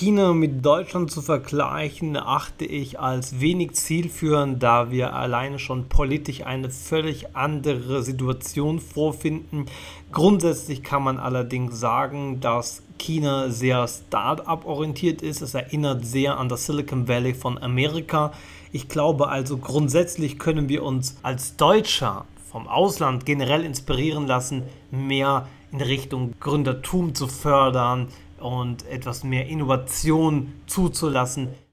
China mit Deutschland zu vergleichen, achte ich als wenig zielführend, da wir alleine schon politisch eine völlig andere Situation vorfinden. Grundsätzlich kann man allerdings sagen, dass China sehr Start-up-orientiert ist. Es erinnert sehr an das Silicon Valley von Amerika. Ich glaube also, grundsätzlich können wir uns als Deutscher vom Ausland generell inspirieren lassen, mehr in Richtung Gründertum zu fördern und etwas mehr Innovation zuzulassen.